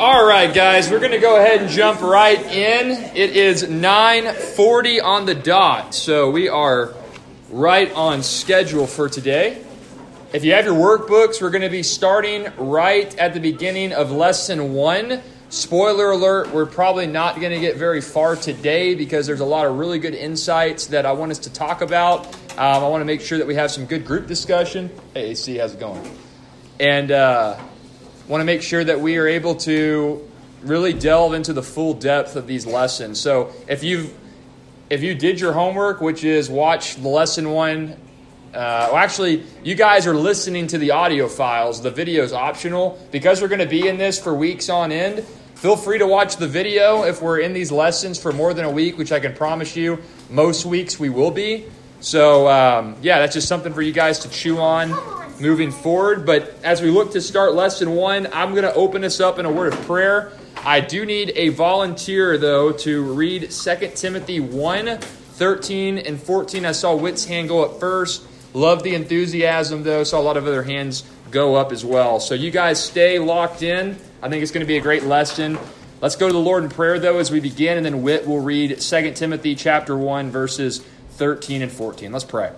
All right, guys, we're going to go ahead and jump right in. It is 9:40 on the dot, so we are right on schedule for today. If you have your workbooks, we're going to be starting right at the beginning of Lesson 1. Spoiler alert, we're probably not going to get very far today because there's a lot of really good insights that I want us to talk about. I want to make sure that we have some good group discussion. Hey, AC, how's it going? And want to make sure that we are able to really delve into the full depth of these lessons. So if you did your homework, which is watch the Lesson 1, actually, you guys are listening to the audio files. The video is optional. Because we're going to be in this for weeks on end, feel free to watch the video if we're in these lessons for more than a week, which I can promise you most weeks we will be. So, that's just something for you guys to chew on moving forward. But as we look to start Lesson 1, I'm going to open us up in a word of prayer. I do need a volunteer, though, to read 2 Timothy 1, 13 and 14. I saw Whit's hand go up first. Love the enthusiasm, though. Saw a lot of other hands go up as well. So you guys stay locked in. I think it's going to be a great lesson. Let's go to the Lord in prayer, though, as we begin, and then Whit will read 2 Timothy chapter 1, verses 13 and 14. Let's pray.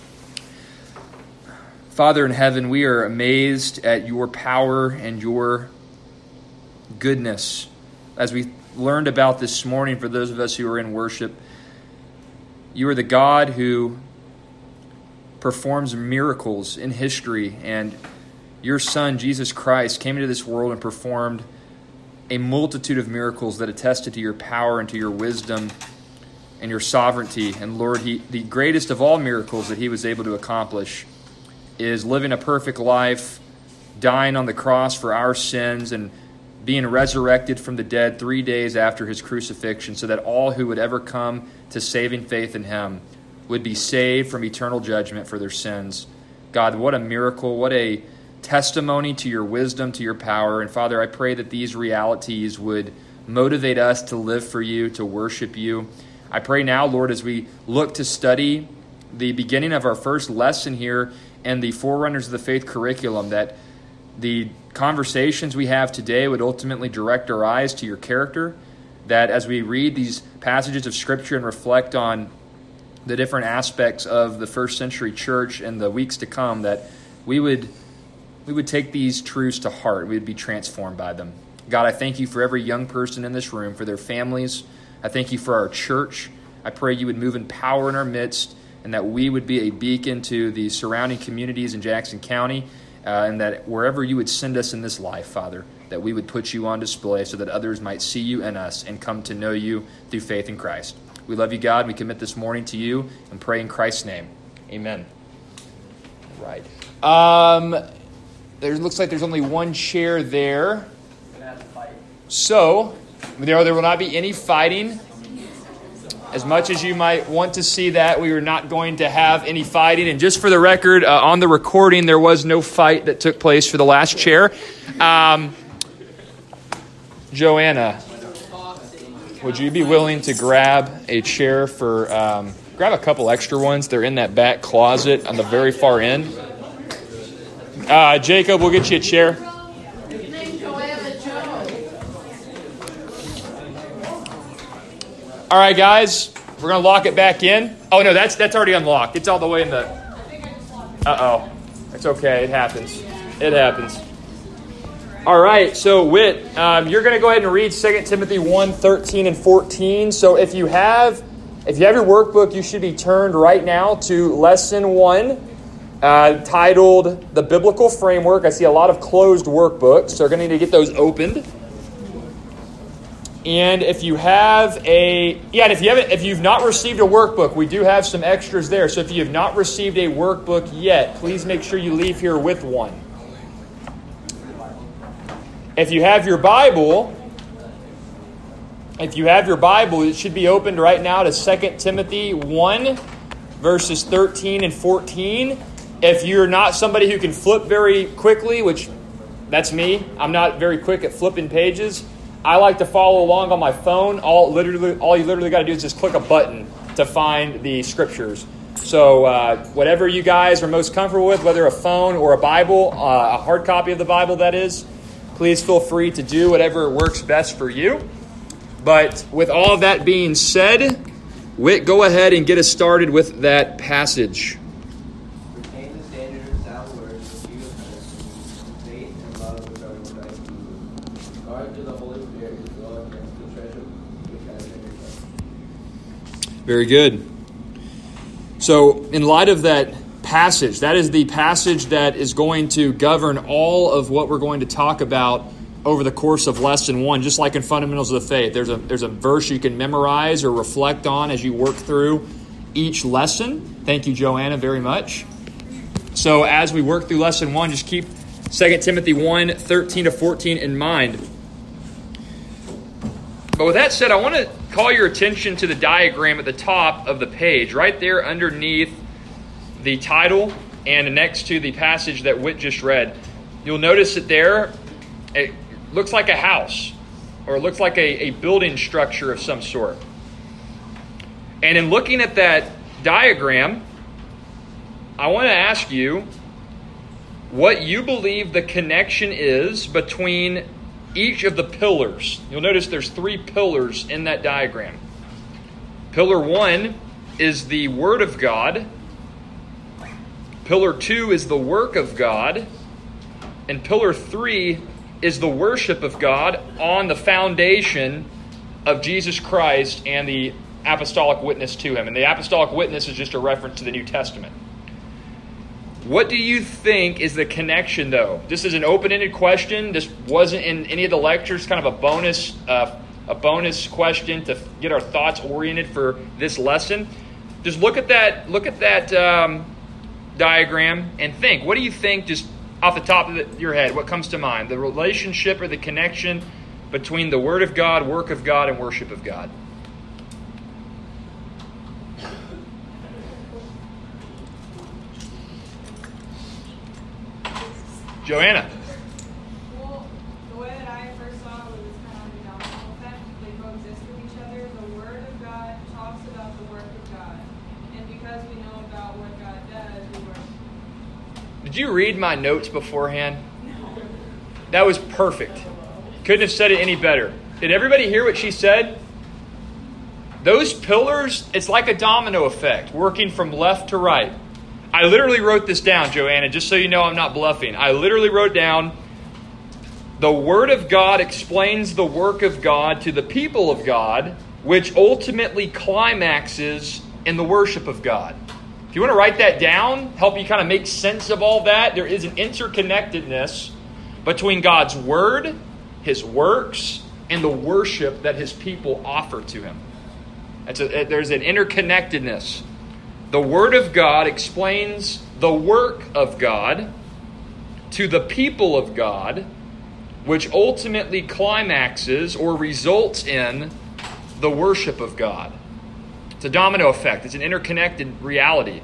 Father in heaven, we are amazed at your power and your goodness. As we learned about this morning, for those of us who are in worship, you are the God who performs miracles in history, and your Son, Jesus Christ, came into this world and performed a multitude of miracles that attested to your power and to your wisdom and your sovereignty. And Lord, the greatest of all miracles that he was able to accomplish is living a perfect life, dying on the cross for our sins, and being resurrected from the dead 3 days after his crucifixion, so that all who would ever come to saving faith in him would be saved from eternal judgment for their sins. God, what a miracle, what a testimony to your wisdom, to your power. And Father, I pray that these realities would motivate us to live for you, to worship you. I pray now, Lord, as we look to study the beginning of our first lesson here and the Forerunners of the Faith curriculum, that the conversations we have today would ultimately direct our eyes to your character, that as we read these passages of Scripture and reflect on the different aspects of the first century church and the weeks to come, that we would take these truths to heart. We would be transformed by them. God, I thank you for every young person in this room, for their families. I thank you for our church. I pray you would move in power in our midst, and that we would be a beacon to the surrounding communities in Jackson County, and that wherever you would send us in this life, Father, that we would put you on display so that others might see you in us and come to know you through faith in Christ. We love you, God. We commit this morning to you and pray in Christ's name. Amen. Right. There looks like there's only one chair there. So, there will not be any fighting. As much as you might want to see that, we are not going to have any fighting. And just for the record, on the recording, there was no fight that took place for the last chair. Joanna, would you be willing to grab a chair for, grab a couple extra ones? They're in that back closet on the very far end. Jacob, we'll get you a chair. All right, guys, we're going to lock it back in. Oh, no, that's already unlocked. It's all the way in the... Uh-oh. It's okay. It happens. It happens. All right, so Whit, you're going to go ahead and read 2 Timothy 1, 13 and 14. So if you have your workbook, you should be turned right now to Lesson 1, titled The Biblical Framework. I see a lot of closed workbooks, so we're going to need to get those opened. And if you've not received a workbook, we do have some extras there. So if you have not received a workbook yet, please make sure you leave here with one. If you have your Bible, it should be opened right now to 2 Timothy 1, verses 13 and 14. If you're not somebody who can flip very quickly, which that's me, I'm not very quick at flipping pages, I like to follow along on my phone. All you literally got to do is just click a button to find the scriptures. So whatever you guys are most comfortable with, whether a phone or a Bible, a hard copy of the Bible that is, please feel free to do whatever works best for you. But with all of that being said, Whit, go ahead and get us started with that passage. Retain the standard of sound words which you have heard, faith and love which are in Christ Jesus. Guard to the Holy Spirit as well against the treasure which has been reserved. Very good. So, in light of that passage, that is the passage that is going to govern all of what we're going to talk about over the course of lesson 1. Just like in Fundamentals of the Faith, there's a verse you can memorize or reflect on as you work through each lesson. Thank you, Joanna, very much. So as we work through lesson 1, just keep 2 Timothy 1, 13 to 14 in mind. But with that said, I want to call your attention to the diagram at the top of the page, right there underneath the title and next to the passage that Whit just read. You'll notice that there, it looks like a house, or it looks like a building structure of some sort. And in looking at that diagram, I want to ask you what you believe the connection is between each of the pillars. You'll notice there's 3 pillars in that diagram. Pillar 1 is the Word of God. Pillar 2 is the work of God. And pillar 3 is the worship of God on the foundation of Jesus Christ and the apostolic witness to him. And the apostolic witness is just a reference to the New Testament. What do you think is the connection, though? This is an open-ended question. This wasn't in any of the lectures, kind of a bonus question to get our thoughts oriented for this lesson. Just look at that diagram and think. What do you think, just off the top of your head, what comes to mind? The relationship or the connection between the Word of God, work of God, and worship of God. Joanna. Well, the way that I first saw it was kind of like a domino effect. They coexist with each other. The Word of God talks about the work of God. And because we know about what God does, we worship. Did you read my notes beforehand? No. That was perfect. Couldn't have said it any better. Did everybody hear what she said? Those pillars, it's like a domino effect, working from left to right. I literally wrote this down, Joanna, just so you know I'm not bluffing. I literally wrote down, the Word of God explains the work of God to the people of God, which ultimately climaxes in the worship of God. If you want to write that down, help you kind of make sense of all that, there is an interconnectedness between God's Word, His works, and the worship that His people offer to Him. There's an interconnectedness. The Word of God explains the work of God to the people of God, which ultimately climaxes or results in the worship of God. It's a domino effect. It's an interconnected reality.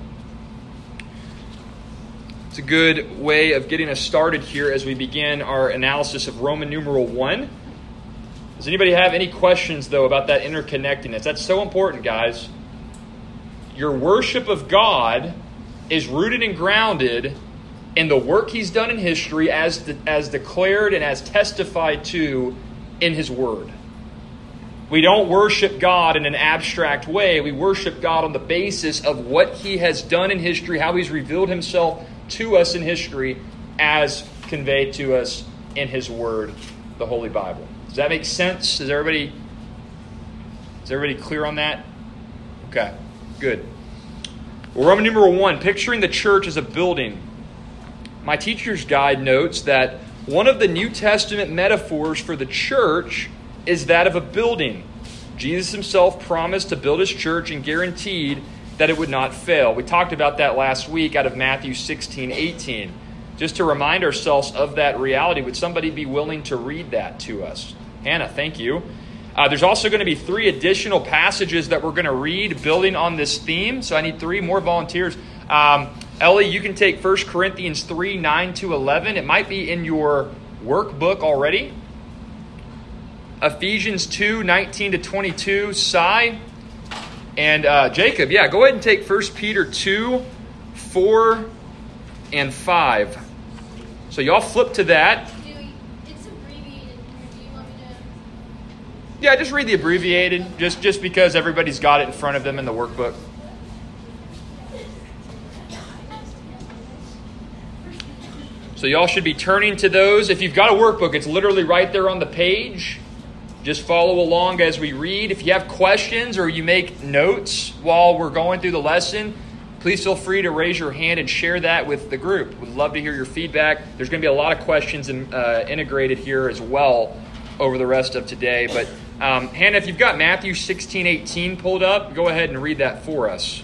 It's a good way of getting us started here as we begin our analysis of Roman numeral 1. Does anybody have any questions, though, about that interconnectedness? That's so important, guys. Your worship of God is rooted and grounded in the work He's done in history as declared and as testified to in His Word. We don't worship God in an abstract way. We worship God on the basis of what He has done in history, how He's revealed Himself to us in history as conveyed to us in His Word, the Holy Bible. Does that make sense? Is everybody clear on that? Okay. Good. Well, Roman numeral 1, picturing the church as a building. My teacher's guide notes that one of the New Testament metaphors for the church is that of a building. Jesus Himself promised to build His church and guaranteed that it would not fail. We talked about that last week out of Matthew 16:18. Just to remind ourselves of that reality, would somebody be willing to read that to us? Hannah, thank you. There's also going to be 3 additional passages that we're going to read building on this theme. So I need 3 more volunteers. Ellie, you can take 1 Corinthians 3, 9 to 11. It might be in your workbook already. Ephesians 2, 19 to 22. Sai and Jacob. Yeah, go ahead and take 1 Peter 2, 4, and 5. So y'all flip to that. It's a Yeah, just read the abbreviated, just because everybody's got it in front of them in the workbook. So y'all should be turning to those. If you've got a workbook, it's literally right there on the page. Just follow along as we read. If you have questions or you make notes while we're going through the lesson, please feel free to raise your hand and share that with the group. We'd love to hear your feedback. There's going to be a lot of questions integrated here as well over the rest of today. But Hannah, if you've got Matthew 16:18 pulled up, go ahead and read that for us.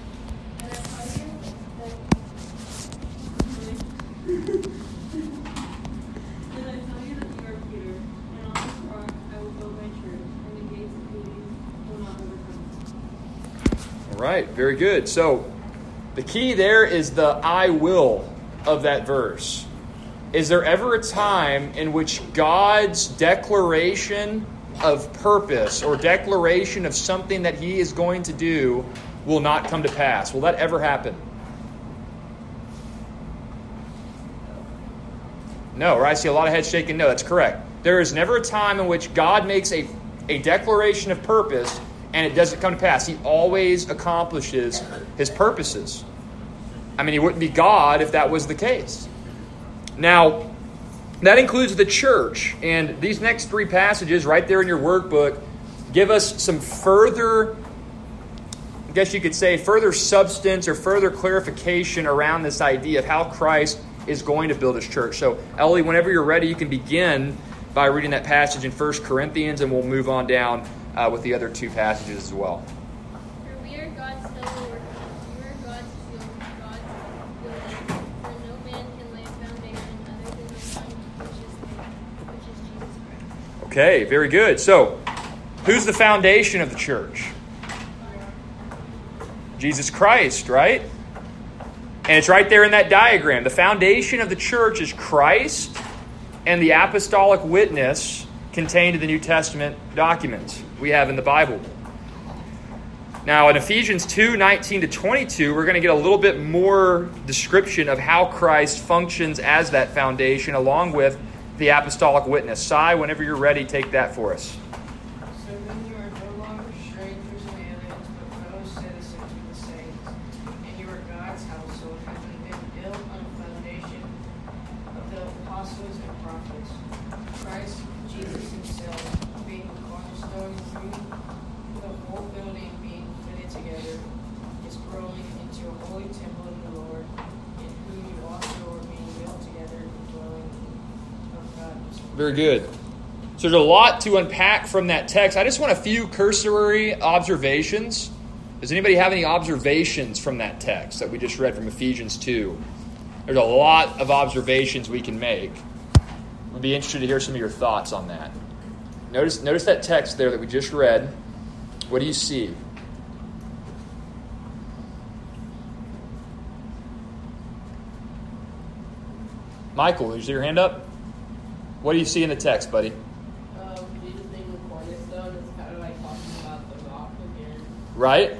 All right, very good. So the key there is the I will of that verse. Is there ever a time in which God's declaration of purpose or declaration of something that he is going to do will not come to pass? Will that ever happen? No, right? I see a lot of heads shaking. No, that's correct. There is never a time in which God makes a declaration of purpose and it doesn't come to pass. He always accomplishes his purposes. I mean, he wouldn't be God if that was the case. Now, that includes the church. And these next three passages right there in your workbook give us some further, I guess you could say, further substance or further clarification around this idea of how Christ is going to build his church. So, Ellie, whenever you're ready, you can begin by reading that passage in 1 Corinthians, and we'll move on down with the other two passages as well. For we are God's fellow workers. We are God's field, God's building. For no man can lay a foundation other than the one which is Jesus Christ. Okay, very good. So, who's the foundation of the church? Jesus Christ, right? And it's right there in that diagram. The foundation of the church is Christ and the apostolic witness contained in the New Testament documents we have in the Bible. Now, in Ephesians 2:19-22, we're going to get a little bit more description of how Christ functions as that foundation along with the apostolic witness. Si, whenever you're ready, take that for us. So then you are no longer strangers and aliens, but fellow citizens with the saints, and you are God's household, having been built on a foundation of the apostles and prophets, Christ Jesus himself being the cornerstone, through the whole building being fitted together, is growing into a holy temple in the Lord, in whom you also are being built together in the dwelling of God. Very good. So there's a lot to unpack from that text. I just want a few cursory observations. Does anybody have any observations from that text that we just read from Ephesians 2? There's a lot of observations we can make. I'd be interested to hear some of your thoughts on that. Notice that text there that we just read. What do you see? Michael, did you see your hand up? What do you see in the text, buddy? Jesus being the cornerstone is kind of like talking about the rock again. Right?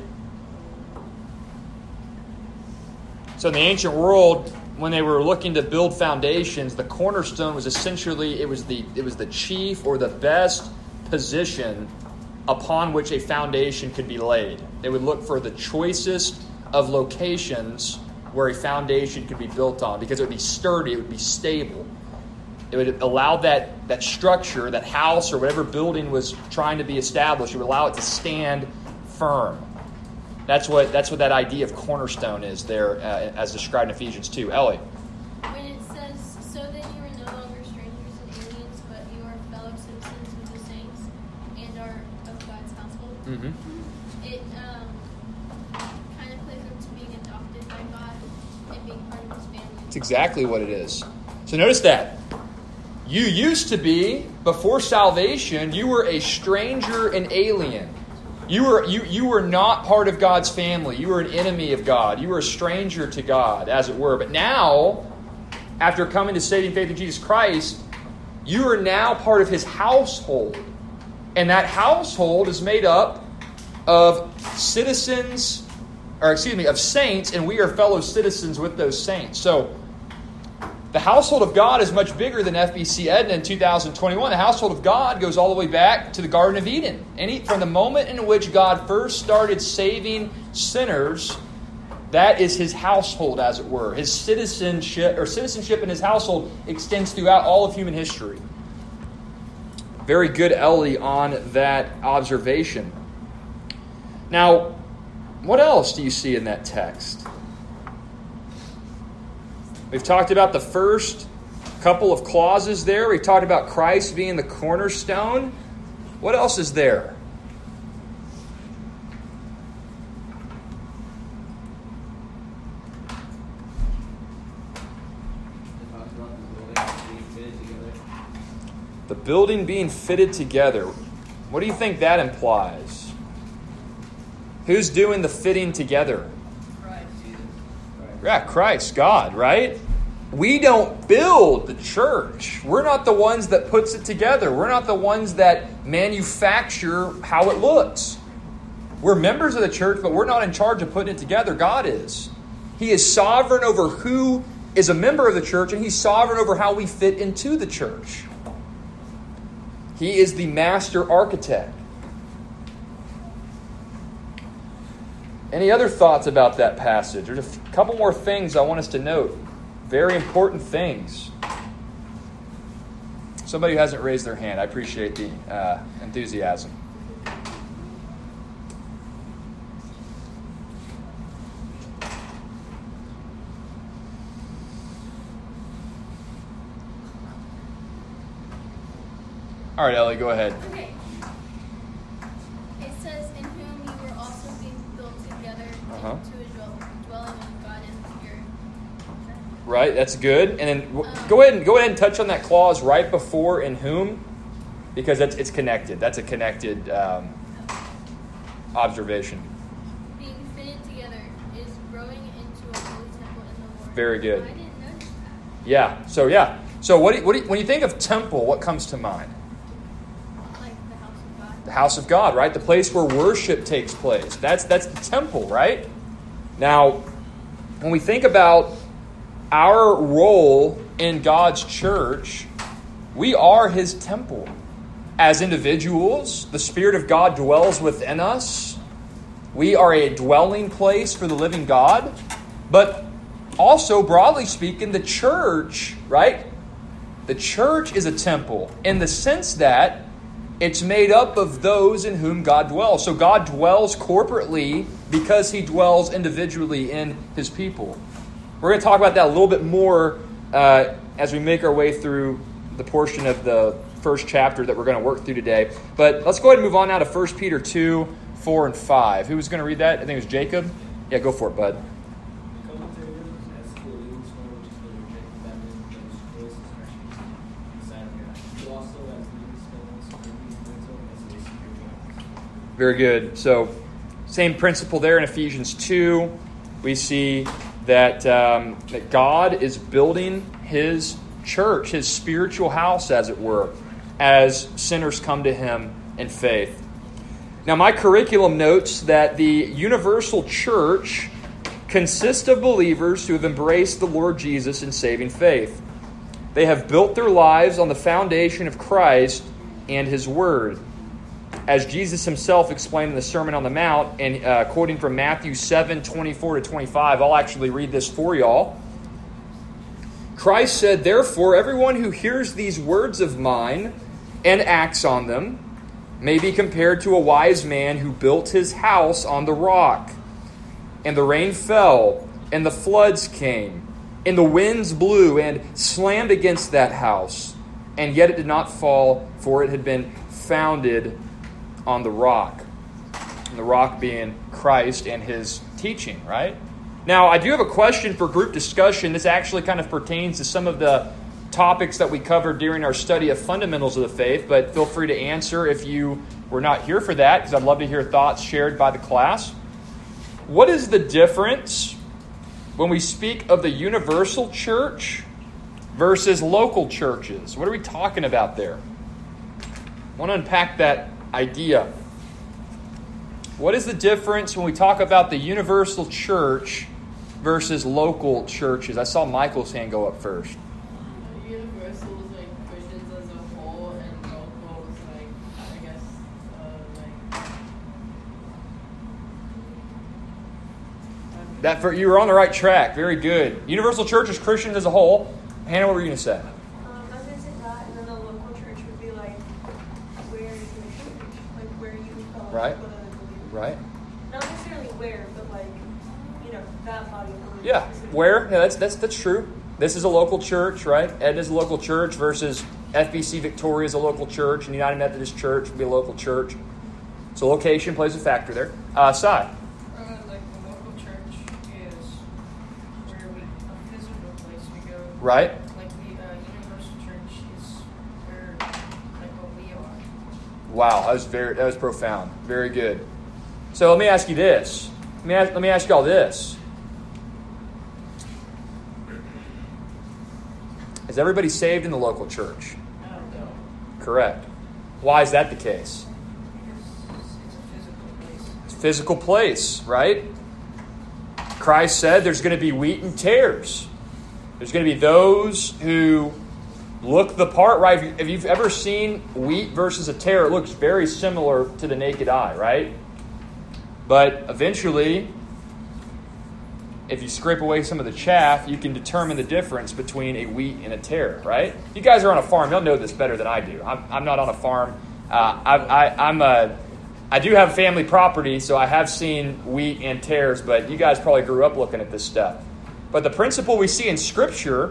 So in the ancient world, when they were looking to build foundations, the cornerstone was essentially, it was the chief or the best position upon which a foundation could be laid. They would look for the choicest of locations where a foundation could be built on because it would be sturdy, it would be stable. It would allow that structure, that house or whatever building was trying to be established, it would allow it to stand firm. That's what that idea of cornerstone is there as described in Ephesians 2. Ellie. When it says, so then you are no longer strangers and aliens, but you are fellow citizens with the saints and are of God's household, it kind of plays into being adopted by God and being part of his family. That's exactly what it is. So notice that. You used to be, before salvation, you were a stranger and alien. You were not part of God's family. You were an enemy of God. You were a stranger to God, as it were. But now, after coming to saving faith in Jesus Christ, you are now part of his household. And that household is made up of saints, and we are fellow citizens with those saints. So, The household of God is much bigger than FBC Edna in 2021. The household of God goes all the way back to the Garden of Eden. From the moment in which God first started saving sinners, that is his household, as it were. His citizenship in his household extends throughout all of human history. Very good, Ellie, on that observation. Now, what else do you see in that text? We've talked about the first couple of clauses there. We've talked about Christ being the cornerstone. What else is there? It talks about the building being fitted together. The building being fitted together. What do you think that implies? Who's doing the fitting together? Yeah, Christ, God, right? We don't build the church. We're not the ones that puts it together. We're not the ones that manufacture how it looks. We're members of the church, but we're not in charge of putting it together. God is. He is sovereign over who is a member of the church, and he's sovereign over how we fit into the church. He is the master architect. Any other thoughts about that passage? There's a couple more things I want us to note. Very important things. Somebody who hasn't raised their hand. I appreciate the enthusiasm. All right, Ellie, go ahead. Okay. It says, in whom you were also being built together into a dwelling of God and the Spirit. Right, that's good. And then go ahead and touch on that clause right before "in whom," because it's connected. That's a connected observation. Being fitted together is growing into a holy temple in the Lord. Very good. I didn't notice that. Yeah. So when you think of temple, what comes to mind? Like the house of God. The house of God, right? The place where worship takes place. That's the temple, right? Now, when we think about our role in God's church, we are his temple. As individuals, the Spirit of God dwells within us. We are a dwelling place for the living God. But also, broadly speaking, the church, right? The church is a temple in the sense that it's made up of those in whom God dwells. So God dwells corporately because he dwells individually in his people. We're going to talk about that a little bit more as we make our way through the portion of the first chapter that we're going to work through today. But let's go ahead and move on now to 1 Peter 2, 4, and 5. Who was going to read that? I think it was Jacob. Yeah, go for it, bud. Very good. So, same principle there in Ephesians 2. We see that God is building his church, his spiritual house, as it were, as sinners come to him in faith. Now, my curriculum notes that the universal church consists of believers who have embraced the Lord Jesus in saving faith. They have built their lives on the foundation of Christ and his word. As Jesus himself explained in the Sermon on the Mount, and quoting from Matthew 7, 24 to 25, I'll actually read this for y'all. Christ said, "Therefore, everyone who hears these words of mine and acts on them may be compared to a wise man who built his house on the rock. And the rain fell, and the floods came, and the winds blew and slammed against that house. And yet it did not fall, for it had been founded on the rock." And the rock being Christ and his teaching, right? Now, I do have a question for group discussion. This actually kind of pertains to some of the topics that we covered during our study of fundamentals of the faith, but feel free to answer if you were not here for that, because I'd love to hear thoughts shared by the class. What is the difference when we speak of the universal church versus local churches? What are we talking about there? I want to unpack that idea. What is the difference when we talk about the universal church versus local churches? I saw Michael's hand go up first. You were on the right track. Very good. Universal Church is Christians as a whole. Hannah, what were you going to say? I was going to say that, and then the local church would be like where is the church? Like where you fellowship Right. with other believers. Right? Not necessarily where, but like, that body of believers. Yeah. Where? Yeah, that's true. This is a local church, right? Edna is a local church versus FBC Victoria is a local church, and United Methodist Church would be a local church. So location plays a factor there. Sai. Like the local church is where a physical place we go. Right? Like the Universal Church is where, like what we are. Wow, that was profound. Very good. So let me ask you this. Let me ask you all this. Is everybody saved in the local church? No. Correct. Why is that the case? Because it's a physical place. It's a physical place, right? Christ said there's going to be wheat and tares. There's going to be those who look the part, right? If you've ever seen wheat versus a tare, it looks very similar to the naked eye, right? But eventually, if you scrape away some of the chaff, you can determine the difference between a wheat and a tare, right? You guys are on a farm. You'll know this better than I do. I'm not on a farm. I do have family property, so I have seen wheat and tares, but you guys probably grew up looking at this stuff. But the principle we see in Scripture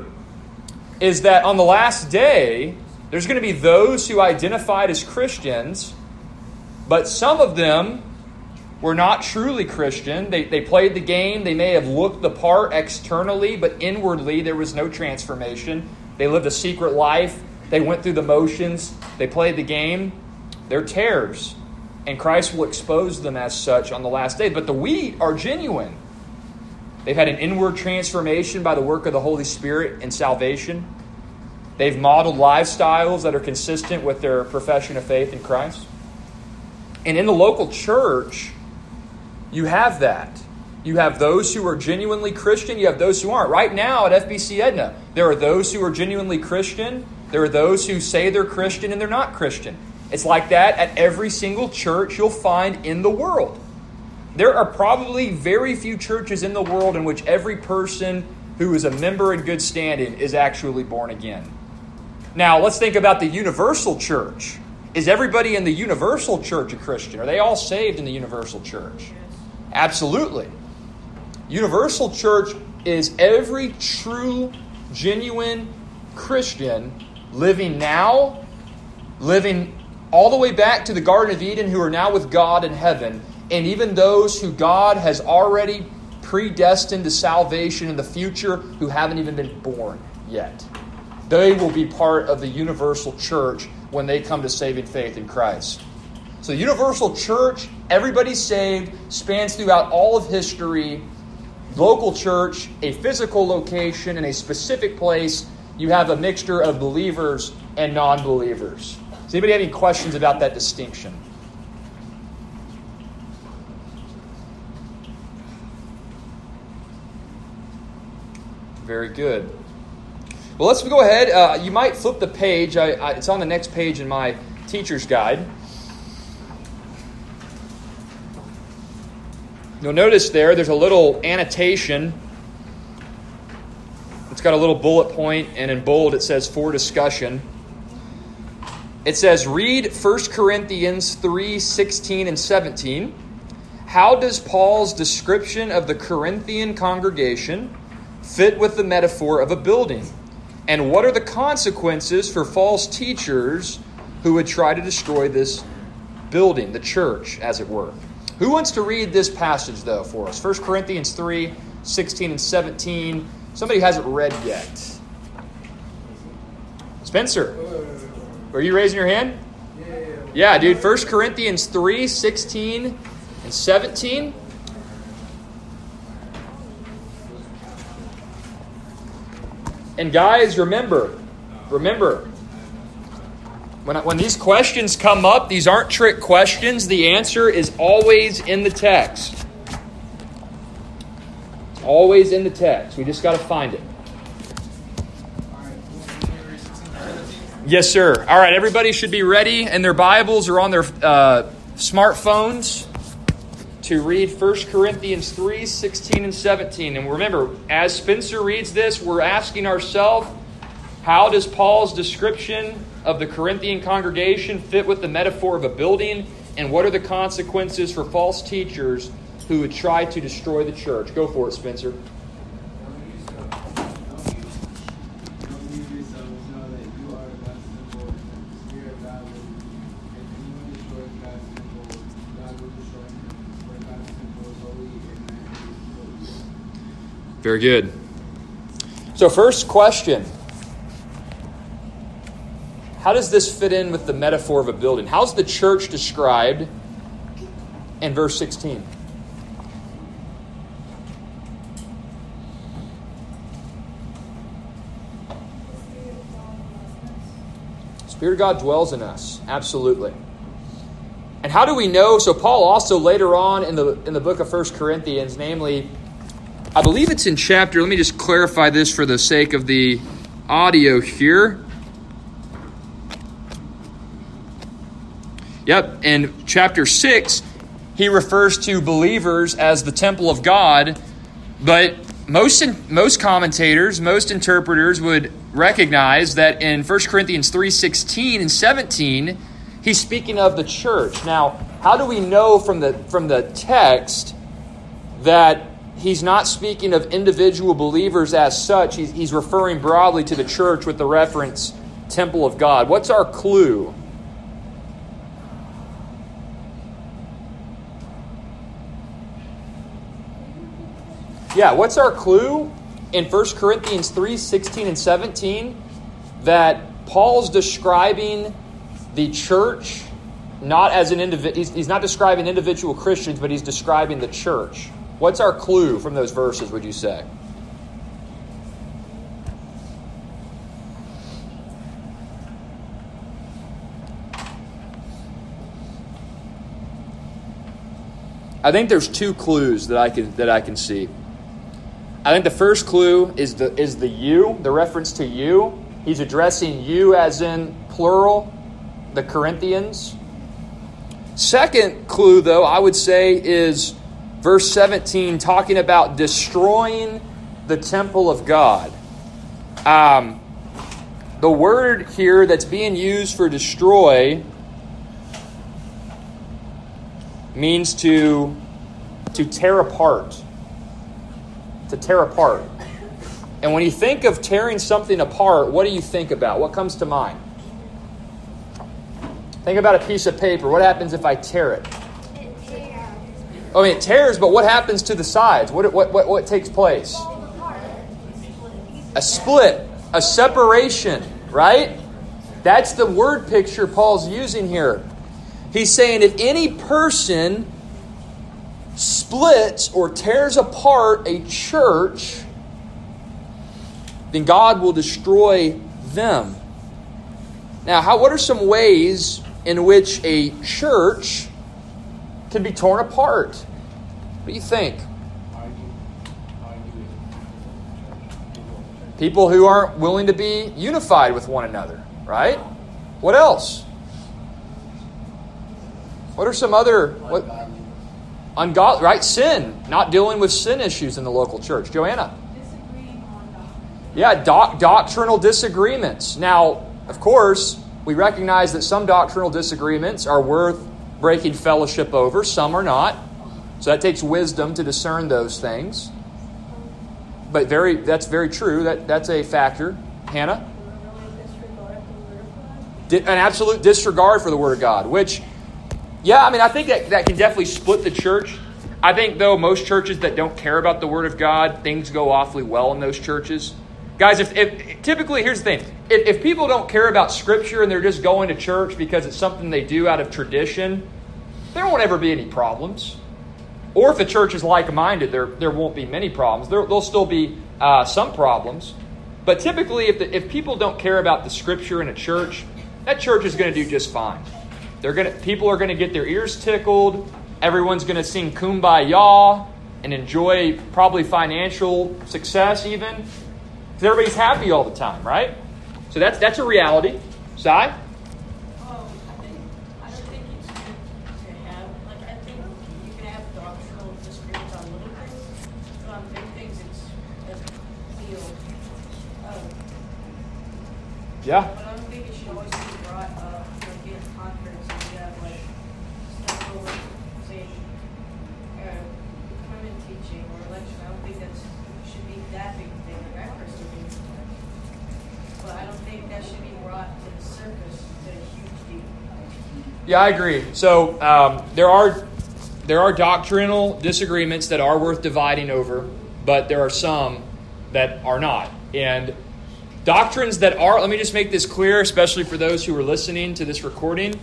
is that on the last day, there's going to be those who identified as Christians, but some of them were not truly Christian. They played the game. They may have looked the part externally, but inwardly there was no transformation. They lived a secret life. They went through the motions. They played the game. They're tares, and Christ will expose them as such on the last day. But the wheat are genuine. They've had an inward transformation by the work of the Holy Spirit in salvation. They've modeled lifestyles that are consistent with their profession of faith in Christ. And in the local church, you have that. You have those who are genuinely Christian. You have those who aren't. Right now at FBC Edna, there are those who are genuinely Christian. There are those who say they're Christian and they're not Christian. It's like that at every single church you'll find in the world. There are probably very few churches in the world in which every person who is a member in good standing is actually born again. Now, let's think about the universal church. Is everybody in the universal church a Christian? Are they all saved in the universal church? Absolutely. Universal church is every true, genuine Christian living now, living all the way back to the Garden of Eden, who are now with God in heaven, and even those who God has already predestined to salvation in the future who haven't even been born yet. They will be part of the universal church when they come to saving faith in Christ. So the universal church, everybody saved, spans throughout all of history. Local church, a physical location in a specific place. You have a mixture of believers and non-believers. Does anybody have any questions about that distinction? Very good. Well, let's go ahead. You might flip the page. It's on the next page in my teacher's guide. You'll notice there's a little annotation. It's got a little bullet point, and in bold it says for discussion. It says, read 1 Corinthians 3, 16 and 17. How does Paul's description of the Corinthian congregation fit with the metaphor of a building? And what are the consequences for false teachers who would try to destroy this building, the church, as it were? Who wants to read this passage, though, for us? 1 Corinthians 3, 16 and 17. Somebody hasn't read yet. Spencer, are you raising your hand? Yeah, dude. 1 Corinthians 3, 16 and 17. And guys, remember, when these questions come up, these aren't trick questions. The answer is always in the text. It's always in the text. We just got to find it. Yes, sir. All right, everybody should be ready, and their Bibles are on their smartphones to read 1 Corinthians 3, 16 and 17. And remember, as Spencer reads this, we're asking ourselves, how does Paul's description of the Corinthian congregation fit with the metaphor of a building? And what are the consequences for false teachers who would try to destroy the church? Go for it, Spencer. Very good. So first question. How does this fit in with the metaphor of a building? How's the church described in verse 16? Spirit of God dwells in us. Absolutely. And how do we know? So Paul also later on in the book of 1 Corinthians, namely, I believe it's in chapter, let me just clarify this for the sake of the audio here. Yep, in chapter 6, he refers to believers as the temple of God, but most commentators, most interpreters would recognize that in 1 Corinthians 3:16 and 17, he's speaking of the church. Now, how do we know from the text that he's not speaking of individual believers as such? He's referring broadly to the church with the reference temple of God. What's our clue? Yeah, what's our clue in 1 Corinthians 3:16 and 17 that Paul's describing the church not as an individual? He's not describing individual Christians, but he's describing the church. What's our clue from those verses, would you say? I think there's two clues that I can see. I think the first clue is the you, the reference to you. He's addressing you as in plural, the Corinthians. Second clue, though, I would say is verse 17, talking about destroying the temple of God. The word here that's being used for destroy means to tear apart. To tear apart. And when you think of tearing something apart, what do you think about? What comes to mind? Think about a piece of paper. What happens if I tear it? It tears. I mean, it tears, but what happens to the sides? What takes place? A split, a separation, right? That's the word picture Paul's using here. He's saying if any person splits or tears apart a church, then God will destroy them. Now, what are some ways in which a church can be torn apart? What do you think? People who aren't willing to be unified with one another, right? What else? What are some other... Ungodly, right? Sin. Not dealing with sin issues in the local church. Joanna? Disagreeing on doctrine. Yeah, doctrinal disagreements. Now, of course, we recognize that some doctrinal disagreements are worth breaking fellowship over. Some are not. So that takes wisdom to discern those things. But that's very true. That's a factor. Hannah? An absolute disregard for the Word of God, which... Yeah, I mean, I think that can definitely split the church. I think, though, most churches that don't care about the Word of God, things go awfully well in those churches. Guys, if typically, here's the thing. If people don't care about Scripture and they're just going to church because it's something they do out of tradition, there won't ever be any problems. Or if the church is like-minded, there won't be many problems. There'll still be some problems. But typically, if people don't care about the Scripture in a church, that church is going to do just fine. People are going to get their ears tickled. Everyone's going to sing Kumbaya and enjoy probably financial success even. Because everybody's happy all the time, right? So that's a reality. Si? I don't think it's good to have, I think you can have doctrine Yeah. But I don't think it should always be brought up, like in a conference, and you have like stuff over saying, come in teaching or election. I don't think that should be that big a thing. Like I personally think it's like, but I don't think that should be brought to the surface to a huge deal. Yeah, I agree. So there are doctrinal disagreements that are worth dividing over, but there are some that are not. And doctrines that are, let me just make this clear, especially for those who are listening to this recording.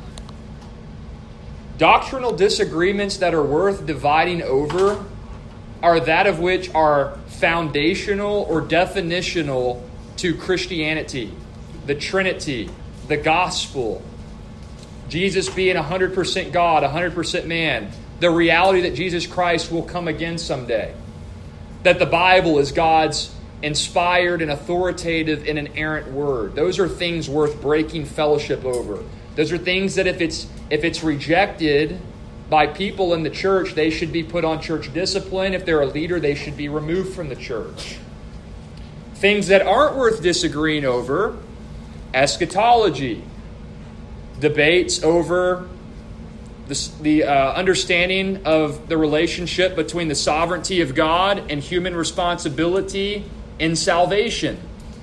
Doctrinal disagreements that are worth dividing over are that of which are foundational or definitional to Christianity, the Trinity, the gospel, Jesus being 100% God, 100% man, the reality that Jesus Christ will come again someday, that the Bible is God's inspired and authoritative and inerrant word. Those are things worth breaking fellowship over. Those are things that if it's rejected by people in the church, they should be put on church discipline. If they're a leader, they should be removed from the church. Things that aren't worth disagreeing over: eschatology, debates over the understanding of the relationship between the sovereignty of God and human responsibility in salvation,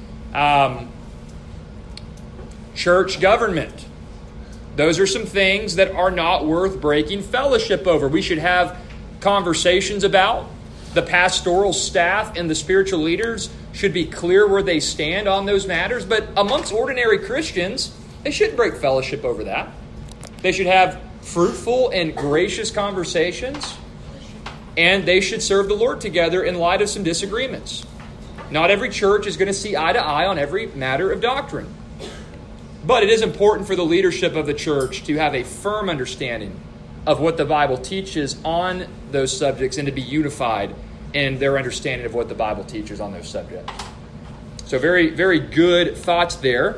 church government. Those are some things that are not worth breaking fellowship over. We should have conversations about. The pastoral staff and the spiritual leaders should be clear where they stand on those matters. But amongst ordinary Christians, they shouldn't break fellowship over that. They should have fruitful and gracious conversations, and they should serve the Lord together in light of some disagreements. Not every church is going to see eye to eye on every matter of doctrine. But it is important for the leadership of the church to have a firm understanding of what the Bible teaches on those subjects and to be unified in their understanding of what the Bible teaches on those subjects. So very, very good thoughts there.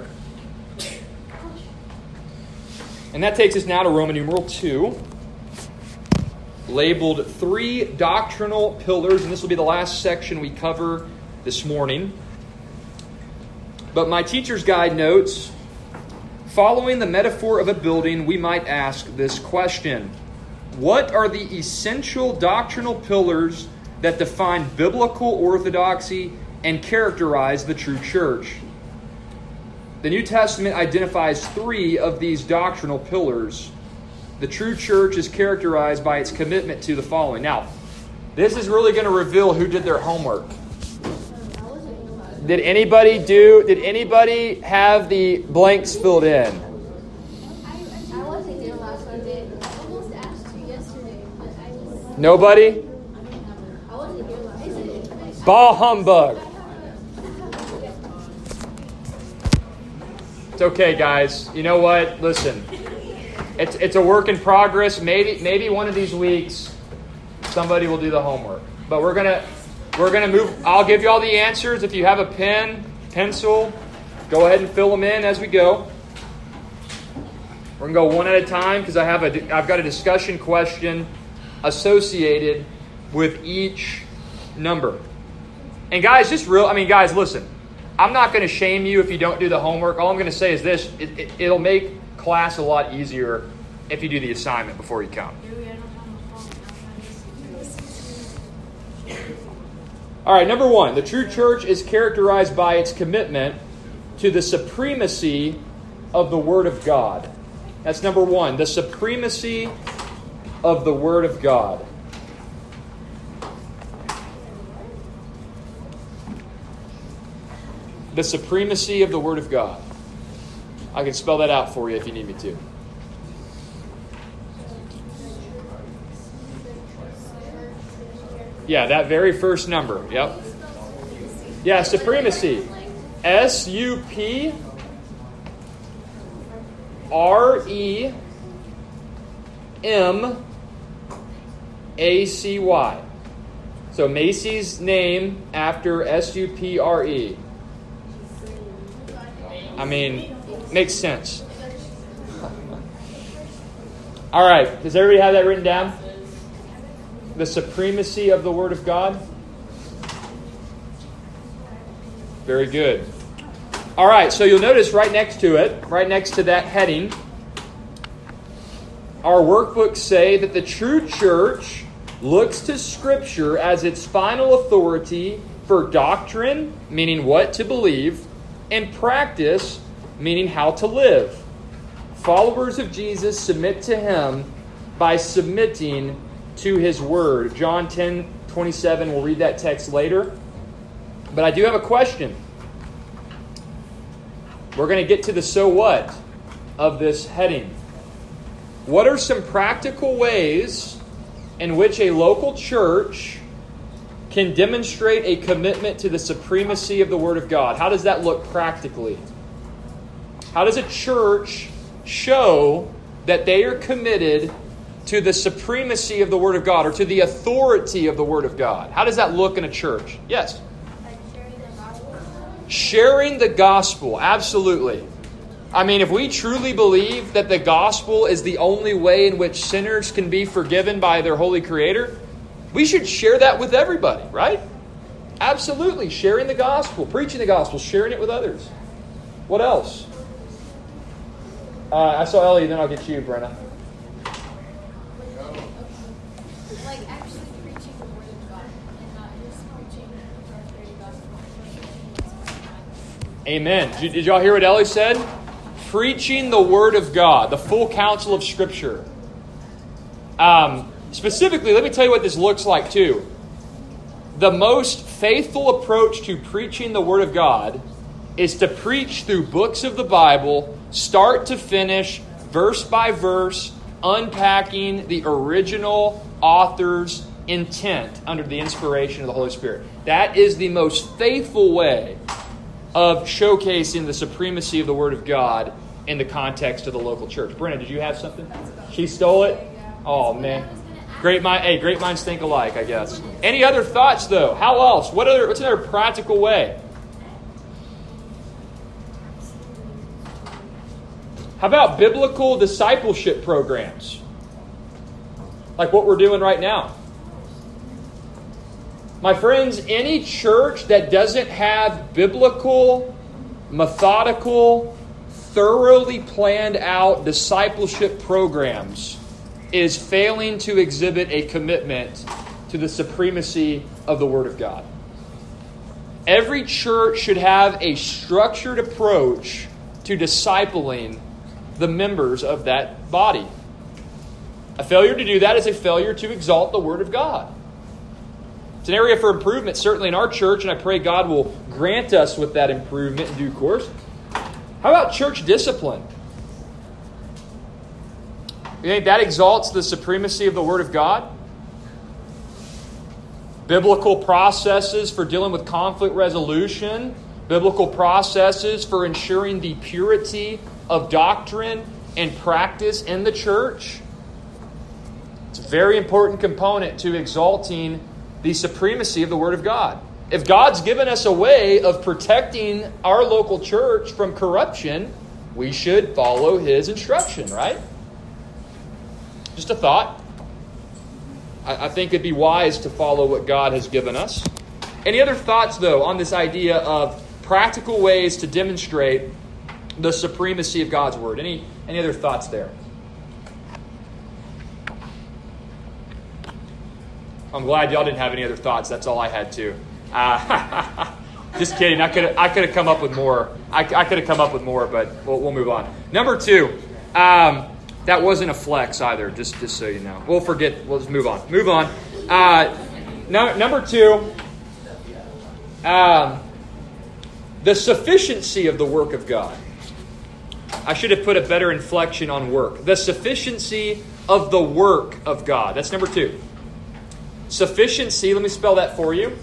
And that takes us now to Roman numeral 2, labeled 3 doctrinal pillars. And this will be the last section we cover this morning. But my teacher's guide notes, following the metaphor of a building, we might ask this question: what are the essential doctrinal pillars that define biblical orthodoxy and characterize the true church? The New Testament identifies 3 of these doctrinal pillars. The true church is characterized by its commitment to the following. Now, this is really going to reveal who did their homework. Did anybody have the blanks filled in? I wasn't there last Sunday. I almost asked you yesterday, but I was... Nobody? I wasn't here last Sunday. Bah humbug. It's okay, guys. You know what? Listen, it's a work in progress. Maybe one of these weeks somebody will do the homework. But we're gonna move. I'll give you all the answers. If you have a pen, pencil, go ahead and fill them in as we go. We're gonna go one at a time because I've got a discussion question associated with each number. And guys, guys, listen. I'm not going to shame you if you don't do the homework. All I'm going to say is this: it'll make class a lot easier if you do the assignment before you come. All right, number 1, the true church is characterized by its commitment to the supremacy of the Word of God. That's number 1, the supremacy of the Word of God. The supremacy of the Word of God. I can spell that out for you if you need me to. Yeah, that very first number. Yep. Yeah, supremacy. SUPREMACY. So Macy's name after SUPRE. I mean, makes sense. All right. Does everybody have that written down? The supremacy of the Word of God? Very good. All right, so you'll notice right next to it, right next to that heading, our workbooks say that the true church looks to Scripture as its final authority for doctrine, meaning what to believe, and practice, meaning how to live. Followers of Jesus submit to Him by submitting to His Word. John 10:27, we'll read that text later. But I do have a question. We're going to get to the so what of this heading. What are some practical ways in which a local church can demonstrate a commitment to the supremacy of the Word of God? How does that look practically? How does a church show that they are committed to the supremacy of the Word of God or to the authority of the Word of God? How does that look in a church? Yes? Like sharing the gospel. Sharing the gospel, absolutely. I mean, if we truly believe that the gospel is the only way in which sinners can be forgiven by their holy Creator, we should share that with everybody, right? Absolutely. Sharing the gospel, preaching the gospel, sharing it with others. What else? I saw Ellie, then I'll get you, Brenna. Like actually preaching the word of God and not just preaching the gospel. Amen. Did y'all hear what Ellie said? Preaching the Word of God, the full counsel of Scripture. Specifically, let me tell you what this looks like too. The most faithful approach to preaching the Word of God is to preach through books of the Bible, start to finish, verse by verse, unpacking the original author's intent under the inspiration of the Holy Spirit. That is the most faithful way of showcasing the supremacy of the Word of God in the context of the local church. Brenna, did you have something? She stole it? Oh, man. Great minds think alike, I guess. Any other thoughts, though? How else? What's another practical way? How about biblical discipleship programs? Like what we're doing right now. My friends, any church that doesn't have biblical, methodical, thoroughly planned out discipleship programs is failing to exhibit a commitment to the supremacy of the Word of God. Every church should have a structured approach to discipling the members of that body. A failure to do that is a failure to exalt the Word of God. It's an area for improvement, certainly in our church, and I pray God will grant us with that improvement in due course. How about church discipline? You think that exalts the supremacy of the Word of God? Biblical processes for dealing with conflict resolution, biblical processes for ensuring the purity of doctrine and practice in the church. It's a very important component to exalting the supremacy of the Word of God. If God's given us a way of protecting our local church from corruption, we should follow His instruction, right? Just a thought. I think it'd be wise to follow what God has given us. Any other thoughts, though, on this idea of practical ways to demonstrate the supremacy of God's Word? Any other thoughts there? I'm glad y'all didn't have any other thoughts. That's all I had too. Just kidding. I could have come up with more. I could have come up with more, but we'll move on. Number 2. That wasn't a flex either, just so you know. We'll just move on. Move on. Number 2. The sufficiency of the work of God. I should have put a better inflection on work. The sufficiency of the work of God. That's number 2. Sufficiency, let me spell that for you.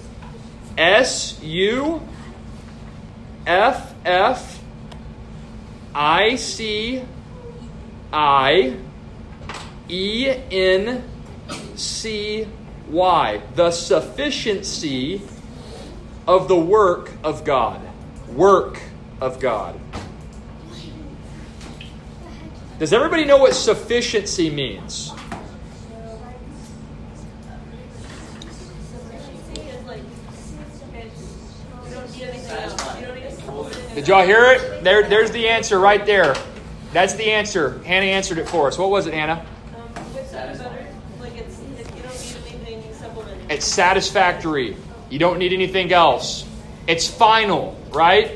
S-U-F-F-I-C-I-E-N-C-Y. The sufficiency of the work of God. Work of God. Does everybody know what sufficiency means? Did y'all hear it? There's the answer right there. That's the answer. Hannah answered it for us. What was it, Hannah? With that better, like if you don't need anything supplemented. It's satisfactory. You don't need anything else. It's final, right?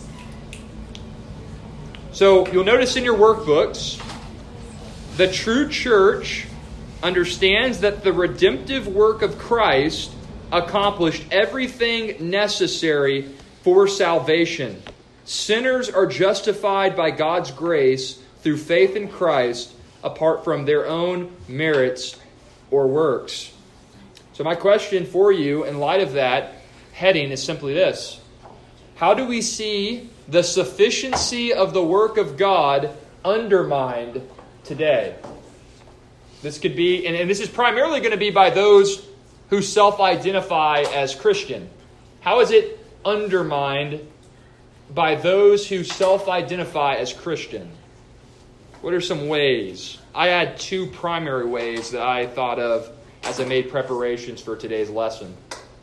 So you'll notice in your workbooks, the true church understands that the redemptive work of Christ accomplished everything necessary for salvation. Sinners are justified by God's grace through faith in Christ apart from their own merits or works. So my question for you in light of that heading is simply this. How do we see the sufficiency of the work of God undermined today? This could be, and this is primarily going to be by those who self-identify as Christian. How is it undermined by those who self-identify as Christian? What are some ways? I had two primary ways that I thought of as I made preparations for today's lesson.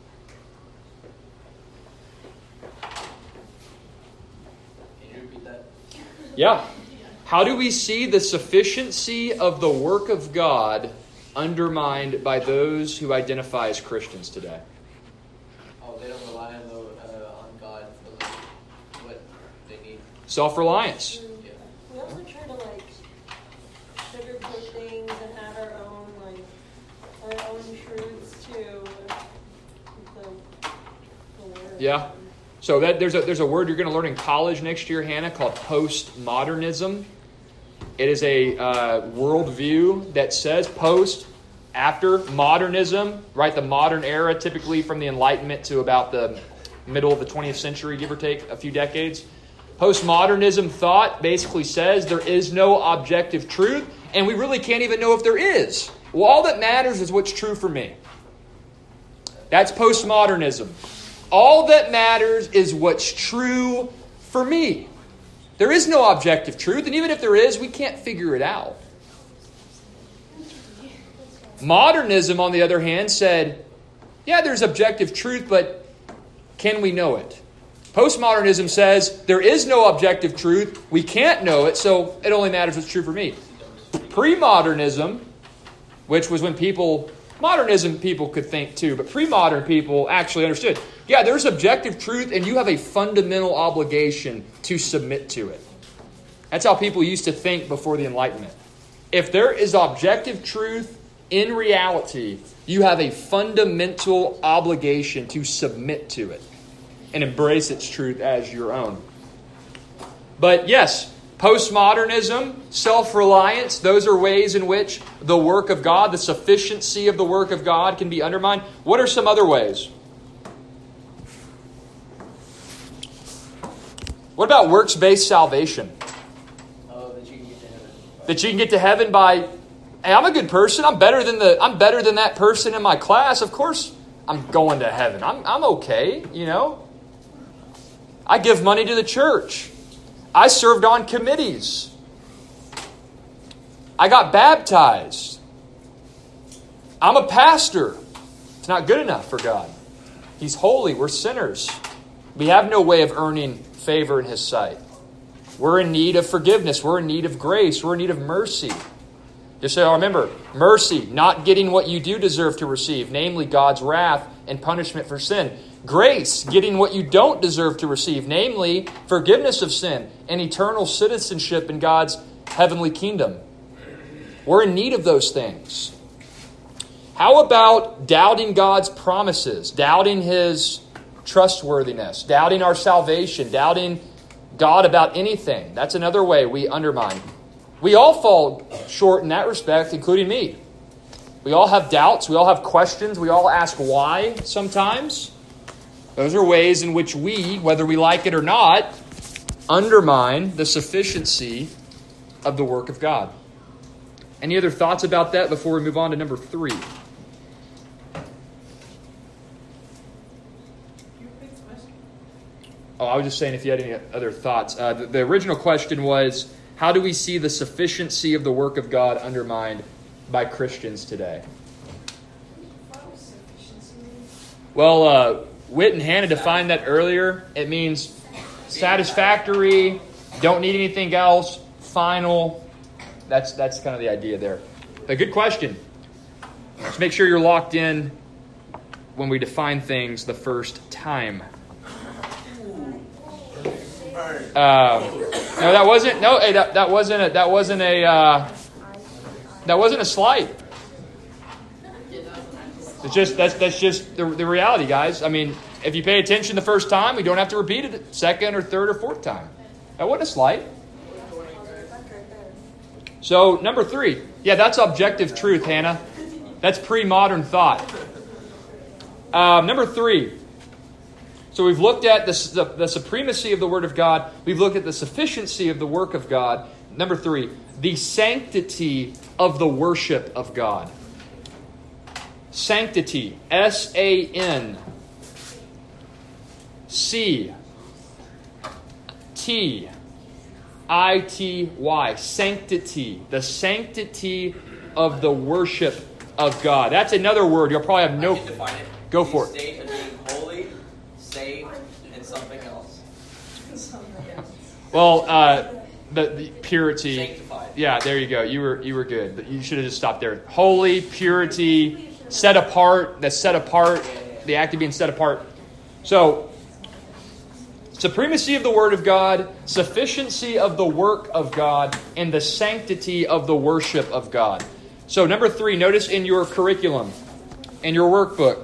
Can you repeat that? Yeah. How do we see the sufficiency of the work of God undermined by those who identify as Christians today? Oh, they don't rely on God for what they need. Self-reliance. Yeah. We also try to sugarcoat things and have our own truths too. The word. Yeah. So there's a word you're going to learn in college next year, Hannah, called postmodernism. It is a worldview that says after modernism, right? The modern era, typically from the Enlightenment to about the middle of the 20th century, give or take a few decades. Postmodernism thought basically says there is no objective truth, and we really can't even know if there is. Well, all that matters is what's true for me. That's postmodernism. All that matters is what's true for me. There is no objective truth, and even if there is, we can't figure it out. Modernism, on the other hand, said, yeah, there's objective truth, but can we know it? Postmodernism says there is no objective truth, we can't know it, so it only matters what's true for me. Pre-modernism, which was when modernism people could think too, but pre-modern people actually understood, yeah, there's objective truth and you have a fundamental obligation to submit to it. That's how people used to think before the Enlightenment. If there is objective truth in reality, you have a fundamental obligation to submit to it and embrace its truth as your own. But yes, postmodernism, self-reliance, those are ways in which the work of God, the sufficiency of the work of God can be undermined. What are some other ways? What about works-based salvation? Oh, that you can get to heaven. That you can get to heaven by, hey, I'm a good person. I'm better than that person in my class. Of course, I'm going to heaven. I'm okay, you know. I give money to the church. I served on committees. I got baptized. I'm a pastor. It's not good enough for God. He's holy. We're sinners. We have no way of earning favor in His sight. We're in need of forgiveness. We're in need of grace. We're in need of mercy. Just so remember, mercy, not getting what you do deserve to receive, namely God's wrath and punishment for sin. Grace, getting what you don't deserve to receive, namely forgiveness of sin and eternal citizenship in God's heavenly kingdom. We're in need of those things. How about doubting God's promises, doubting His trustworthiness, doubting our salvation, doubting God about anything? That's another way we undermine. We all fall short in that respect, including me. We all have doubts. We all have questions. We all ask why sometimes. Those are ways in which we, whether we like it or not, undermine the sufficiency of the work of God. Any other thoughts about that before we move on to number 3? Oh, I was just saying if you had any other thoughts. The original question was, how do we see the sufficiency of the work of God undermined by Christians today? Well, Whit and Hannah defined that earlier. It means satisfactory, don't need anything else, final. That's kind of the idea there. A good question. Let's make sure you're locked in when we define things the first time. No, that wasn't. No, hey, that wasn't a slight. It's just that's just the reality, guys. I mean, if you pay attention the first time, we don't have to repeat it second or third or fourth time. That wasn't a slight. So number 3, yeah, that's objective truth, Hannah. That's pre-modern thought. Number 3. So we've looked at the supremacy of the Word of God. We've looked at the sufficiency of the work of God. Number 3, the sanctity of the worship of God. Sanctity. SANCTITY. Sanctity. The sanctity of the worship of God. That's another word. You'll probably have no... I can define it. Go for it. The state of being holy, saved, and something else. Well, the purity. Sanctified. Yeah, there you go. You were good. You should have just stopped there. Holy, purity, set apart. That's set apart. The act of being set apart. So, supremacy of the Word of God, sufficiency of the work of God, and the sanctity of the worship of God. So, number 3, notice in your curriculum, in your workbook,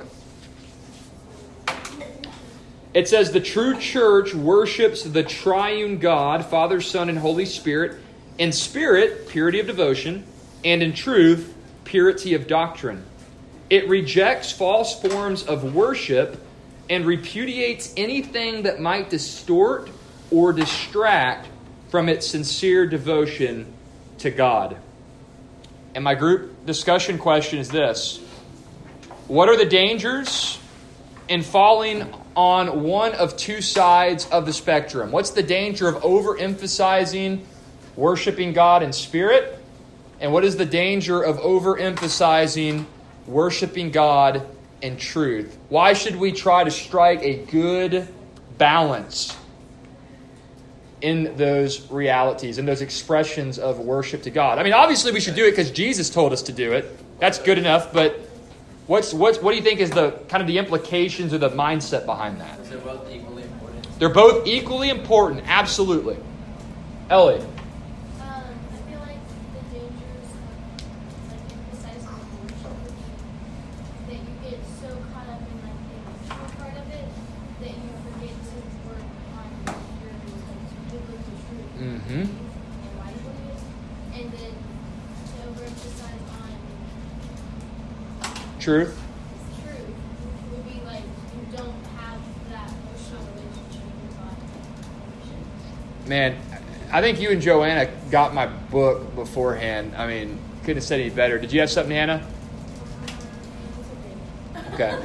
it says the true church worships the triune God, Father, Son, and Holy Spirit. In spirit, purity of devotion, and in truth, purity of doctrine. It rejects false forms of worship and repudiates anything that might distort or distract from its sincere devotion to God. And my group discussion question is this: what are the dangers in falling on one of two sides of the spectrum? What's the danger of overemphasizing worshiping God in spirit? And what is the danger of overemphasizing worshiping God in truth? Why should we try to strike a good balance in those realities, in those expressions of worship to God? I mean, obviously we should do it because Jesus told us to do it. That's good enough, but what do you think is the kind of the implications or the mindset behind that? They're both equally important. They're both equally important, absolutely. Ellie. I feel like the dangers of emphasizing the worship that you get so caught up in the emotional part of it that you forget to work on your biblical truth and why you believe it, and then to overemphasize on Truth. truth would be like you don't have that emotional relationship with God. Man, I think you and Joanna got my book beforehand. I mean, couldn't have said any better. Did you have something, Hannah? Okay.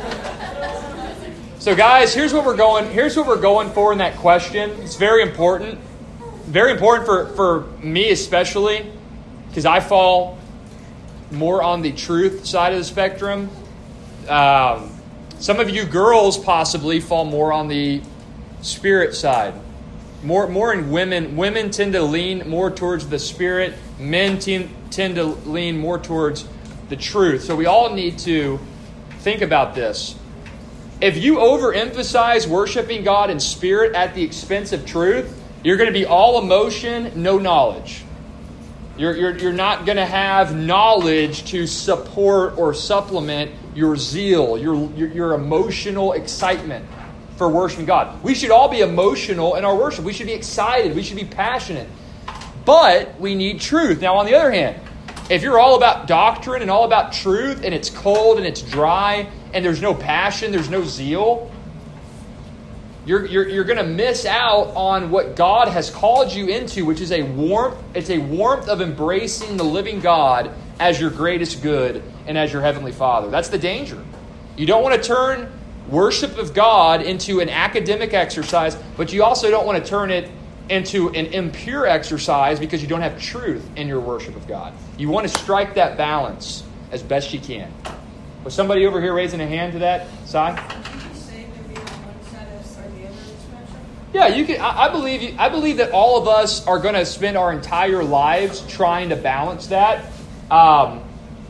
So, guys, here's what we're going for in that question. It's very important. Very important for me especially, because I fall more on the truth side of the spectrum. Some of you girls possibly fall more on the spirit side. More in women. Women tend to lean more towards the spirit. Men tend to lean more towards the truth. So we all need to think about this. If you overemphasize worshiping God in spirit at the expense of truth, you're going to be all emotion, no knowledge. You're not going to have knowledge to support or supplement your zeal, your emotional excitement for worshiping God. We should all be emotional in our worship. We should be excited. We should be passionate. But we need truth. Now, on the other hand, if you're all about doctrine and all about truth and it's cold and it's dry and there's no passion, there's no zeal, you're going to miss out on what God has called you into, which is a warmth. It's a warmth of embracing the living God as your greatest good and as your heavenly Father. That's the danger. You don't want to turn worship of God into an academic exercise, but you also don't want to turn it into an impure exercise because you don't have truth in your worship of God. You want to strike that balance as best you can. Was somebody over here raising a hand to that, Si? Did you say there being one side or the other expression? Yeah, you can. I believe that all of us are going to spend our entire lives trying to balance that. The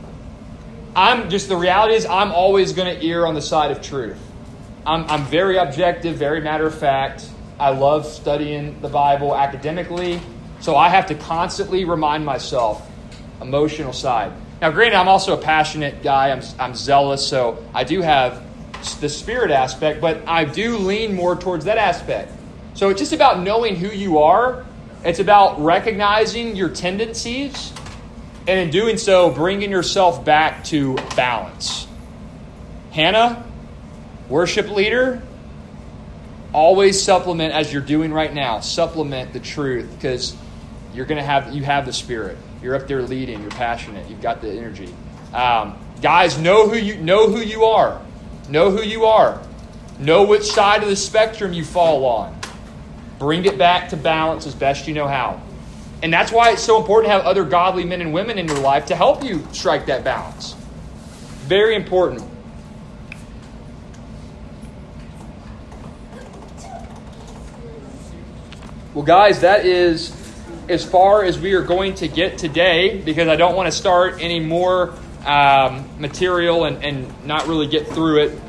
reality is I'm always going to err on the side of truth. I'm very objective, very matter of fact. I love studying the Bible academically, so I have to constantly remind myself, emotional side. Now, granted, I'm also a passionate guy. I'm zealous, so I do have the spirit aspect, but I do lean more towards that aspect. So it's just about knowing who you are. It's about recognizing your tendencies, and in doing so, bringing yourself back to balance. Hannah, worship leader, always supplement, as you're doing right now, supplement the truth, because you have the spirit. You're up there leading. You're passionate. You've got the energy. Guys, know who you are. Know who you are. Know which side of the spectrum you fall on. Bring it back to balance as best you know how. And that's why it's so important to have other godly men and women in your life to help you strike that balance. Very important. Well, guys, that is as far as we are going to get today, because I don't want to start any more material and not really get through it.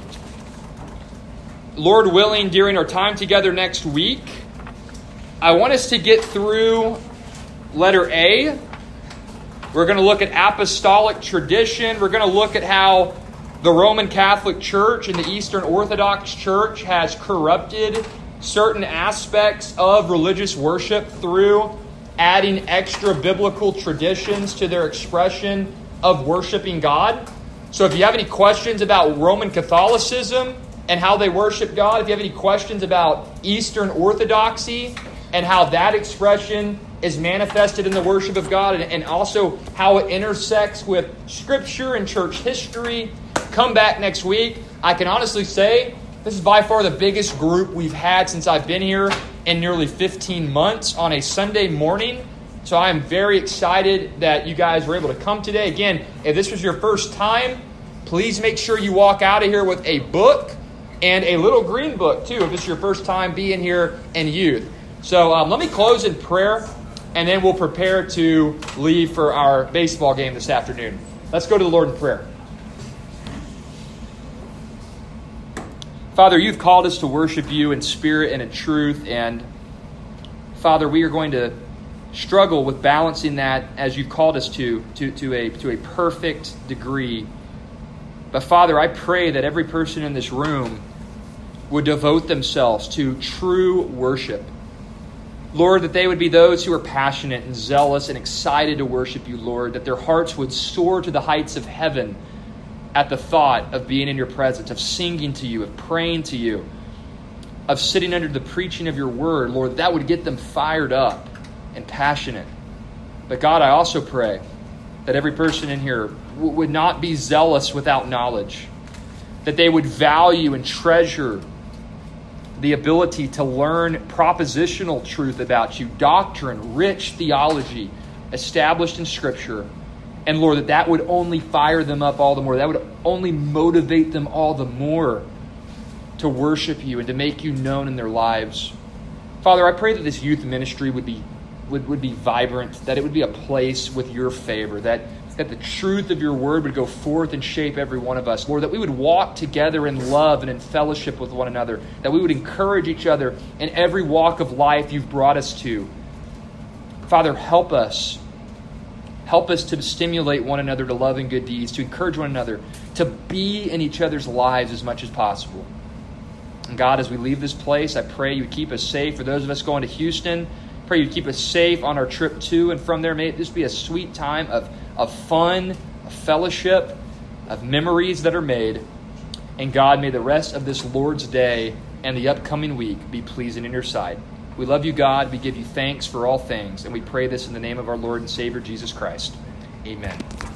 Lord willing, during our time together next week, I want us to get through letter A. We're going to look at apostolic tradition. We're going to look at how the Roman Catholic Church and the Eastern Orthodox Church has corrupted certain aspects of religious worship through adding extra biblical traditions to their expression of worshiping God. So if you have any questions about Roman Catholicism and how they worship God, if you have any questions about Eastern Orthodoxy and how that expression is manifested in the worship of God, and also how it intersects with Scripture and church history, come back next week. I can honestly say this is by far the biggest group we've had since I've been here in nearly 15 months on a Sunday morning. So I am very excited that you guys were able to come today. Again, if this was your first time, please make sure you walk out of here with a book and a little green book too, if it's your first time being here in youth. So let me close in prayer, and then we'll prepare to leave for our baseball game this afternoon. Let's go to the Lord in prayer. Father, you've called us to worship you in spirit and in truth. And Father, we are going to struggle with balancing that as you've called us to a perfect degree. But Father, I pray that every person in this room would devote themselves to true worship. Lord, that they would be those who are passionate and zealous and excited to worship you, Lord, that their hearts would soar to the heights of heaven at the thought of being in your presence, of singing to you, of praying to you, of sitting under the preaching of your word. Lord, that would get them fired up and passionate. But God, I also pray that every person in here would not be zealous without knowledge, that they would value and treasure the ability to learn propositional truth about you, doctrine, rich theology established in Scripture. And Lord, that would only fire them up all the more. That would only motivate them all the more to worship you and to make you known in their lives. Father, I pray that this youth ministry would be vibrant, that it would be a place with your favor, that the truth of your word would go forth and shape every one of us. Lord, that we would walk together in love and in fellowship with one another, that we would encourage each other in every walk of life you've brought us to. Father, help us. Help us to stimulate one another to love and good deeds, to encourage one another, to be in each other's lives as much as possible. And God, as we leave this place, I pray you would keep us safe. For those of us going to Houston, pray you'd keep us safe on our trip to and from there. May this be a sweet time of fun, of fellowship, of memories that are made. And God, may the rest of this Lord's Day and the upcoming week be pleasing in your sight. We love you, God. We give you thanks for all things. And we pray this in the name of our Lord and Savior, Jesus Christ. Amen.